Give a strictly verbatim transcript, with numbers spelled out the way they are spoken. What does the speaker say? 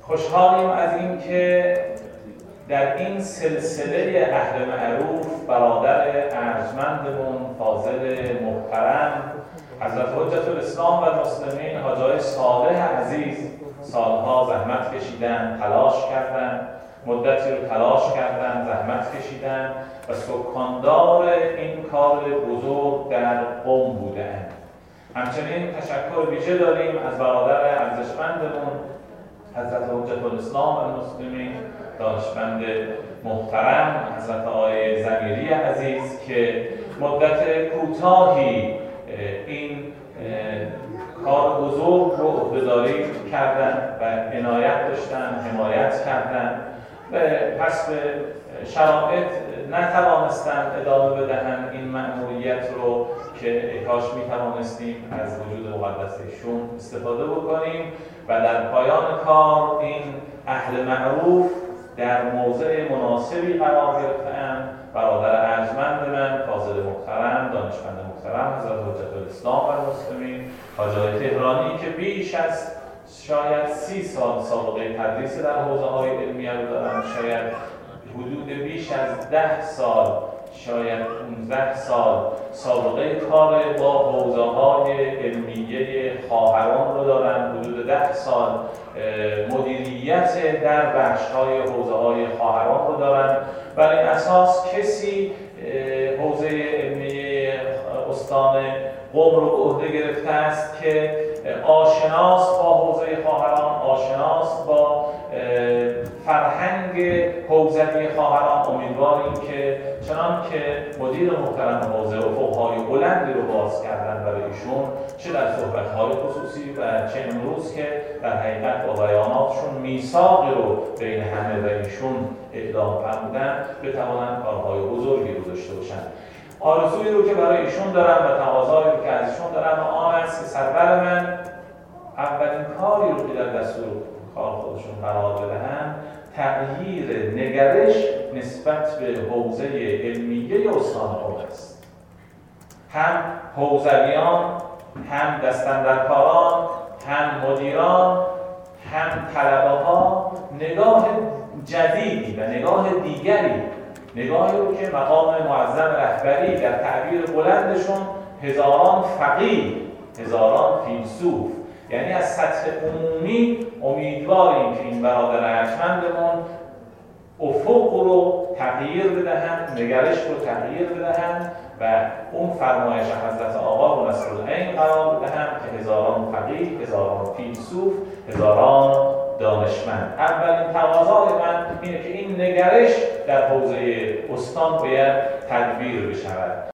خوشحالیم از اینکه در این سلسله اهل معروف برادر ارجمندمون فاضل محترم حضرت حجت الاسلام و المسلمین حاجی آقای صالح عزیز سالها زحمت کشیدن، تلاش کردن، مدتی رو تلاش کردن، زحمت کشیدن و سکاندار این کار بزرگ در قم بودند. همچنین تشکر ویژه داریم از برادر ارزشمندمون حضرت حجت الاسلام و المسلمین دانشمند محترم حضرت آقای ضمیری عزیز که مدت کوتاهی این کار بزرگ رو عهده‌داری کردن و عنایت داشتن، حمایت کردن و پس به شرایط نتوانستن ادامه بدهن این مأموریت رو که کاش میتوانستیم از وجود مقدسشون استفاده بکنیم و در پایان کار این اهل معروف در موضع مناسبی قرار گرفتند. برادر ارجمند من فاضل محترم، دانشمند محترم حضرت حجت الاسلام و المسلمین حاجی آقای تهرانی که بیش از شاید سی سال سابقه تدریس در حوزه‌های علمیه رو دارن، شاید حدود بیش از ده سال شاید پانزده سال سابقه کار با حوزه‌های علمیه خواهران رو دارن، حدود ده سال مدیریت در بخش‌های حوزه‌های خواهران رو دارن. بر این اساس کسی حوزه علمیه استان قم رو به عهده گرفته است که آشناس با حوزه خواهران، آشناس با فرهنگ حوزوی خواهران. امیدواریم که چنان که مدیر محترم حوزه افق‌های بلندی رو باز کردن برای ایشون، چه در صحبت‌های خصوصی و چه امروز که در حقیقت با بیاناتشون میثاقی رو بین همه و ایشون اعلام فرمودن، بتوانند کارهای بزرگی رو داشته باشند. آرزویی رو که برای ایشون دارم و تقاضایی رو که از ایشون دارم آن است که سرور من اولین کاری رو که در دستور کار خودشون قرار بدهن تغییر نگرش نسبت به حوزه علمیه استان قم است. هم حوزویان، هم دستاندرکاران، هم مدیران، هم طلبه‌ها نگاه جدیدی و نگاه دیگری، نگاهی رو که مقام معظم رهبری در تعبیر بلندشون هزاران فقیه، هزاران فیلسوف، یعنی از سطح عمومی امیدواریم که این برادر ارجمندمون افق رو تغییر بدهند، نگرش رو تغییر بدهند و اون فرمایش حضرت آقا رو نصرالعین قرار بدهند که هزاران فقیه، هزاران فیلسوف، هزاران دانشمند. اولین تقاضای من اینه که این نگرش در حوزه استان باید تدبیر بشود.